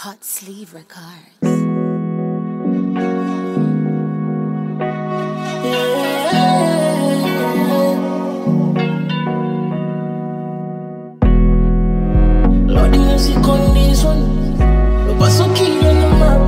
Hot Sleeve Records. Lord, the music on this one. Lo paso key on the map.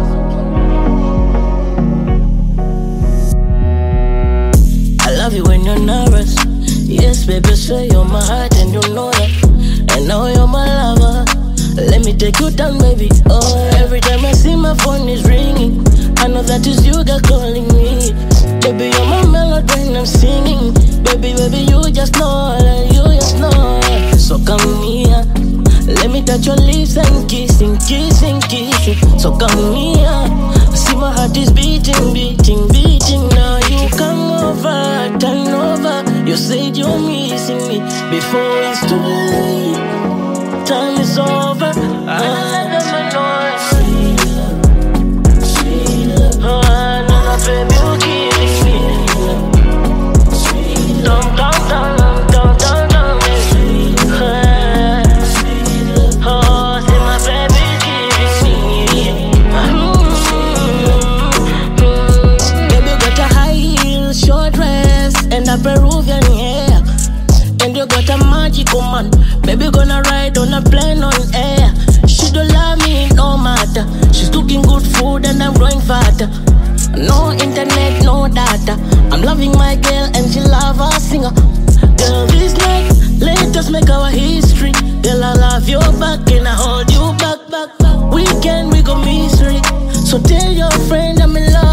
I love you when you're nervous. Yes, baby, say you're my heart and you know that. And now you're my lover. Let me take you down, baby. Oh, every time I see my phone is ringing, I know that is you girl calling me. Baby, you're my melody when I'm singing. Baby, you just know that, you just know. So come here, let me touch your lips and kissing. So come here, see my heart is beating. Now you come over, turn over. You said you're missing me before it's too late. Time is over. I let them know. Sweet love. Oh, I know that baby you killing me. Sweet love. Down, baby. Sweet love. Oh, say my baby killing me. Baby got a high heel, short dress, and a Peruvian hair. And you got a magical man. Baby gonna ride on a plane on air. She don't love me no matter. She's cooking good food and I'm growing fatter. No internet, no data. I'm loving my girl and she love her singer. Girl, this night, let us make our history. Girl, I love you back and I hold you back. Weekend we go mystery. So tell your friend I'm in love.